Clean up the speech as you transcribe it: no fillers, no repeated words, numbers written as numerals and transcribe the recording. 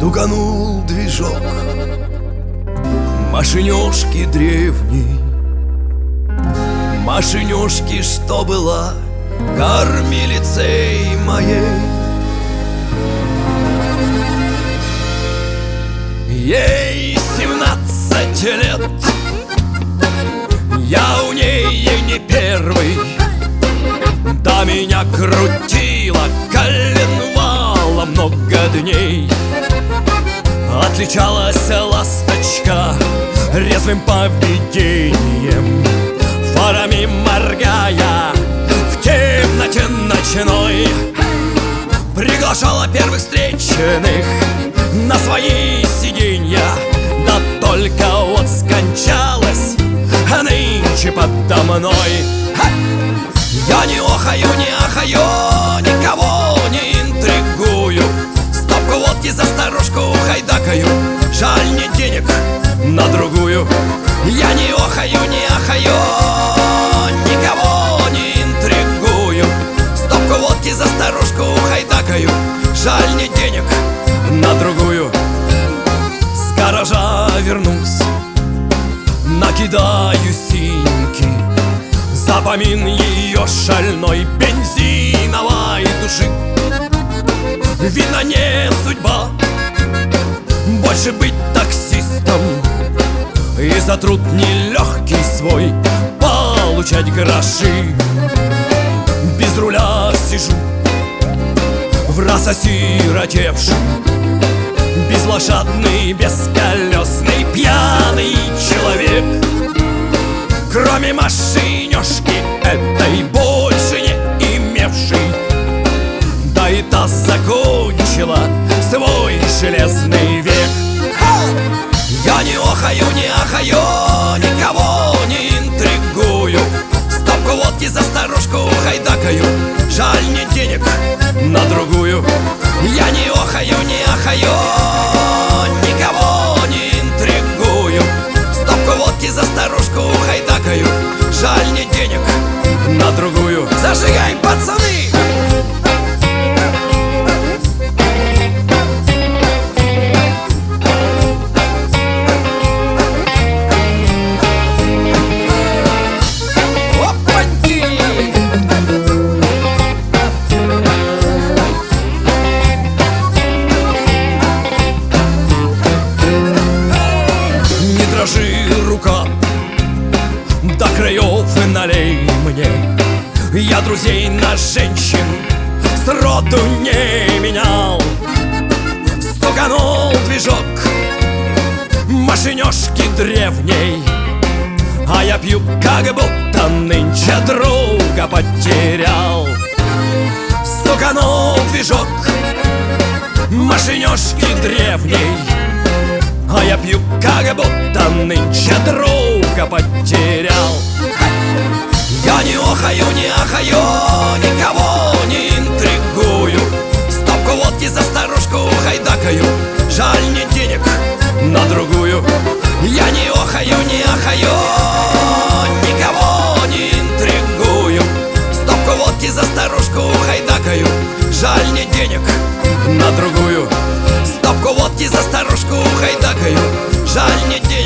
Стуканул движок машинёшки древней, машинёшки, что была кормилицей моей. Ей 17 лет, я у ней не первый. Да меня крутило коленвала много дней. Отличалась ласточка резвым поведением, фарами моргая в темноте ночной. Приглашала первых встречных на свои сиденья, да только вот скончалась нынче подо мной. Я не охаю, не ахаю, никого не интригую. Стопку водки за старушку хайдакаю, жаль, не денег на другую. Я не охаю, не ахаю, никого не интригую. Стопку водки за старушку хайдакаю, жаль, не денег на другую. С гаража вернусь, накидаю синьки за помин ее шальной бензиновой души. Видно, не судьба больше быть таксистом и за труд нелегкий свой получать гроши. Без руля сижу враз осиротевший, безлошадный, бесколесный, пьяный человек. Кроме машинёшки этой больше не имевший, да и та закончила свой железный век. Я не охаю, не ахаю, никого не интригую. Стопку водки за старушку хайдакаю, жаль, не денег на другую. Я не охаю, не ахаю, никого не интригую. Стопку водки за старушку хайдакаю, жаль, не денег на другую. Зажигай, пацаны! Рука до краев и налей мне. Я друзей на женщин сроду не менял. Стуканул движок машинёшки древней, а я пью, как будто нынче друга потерял. Стуканул движок машинёшки древней, а я пью, как будто нынче друга потерял. Я не охаю, не ахаю, никого не интригую. Стопку водки за старушку хайдакаю, жаль, не денег на другую. Я не охаю, не ахаю, никого не интригую. Стопку водки за старушку хайдакаю, жаль, не денег на другую. Стопку водки за старушку хайдакаю, жаль, не денег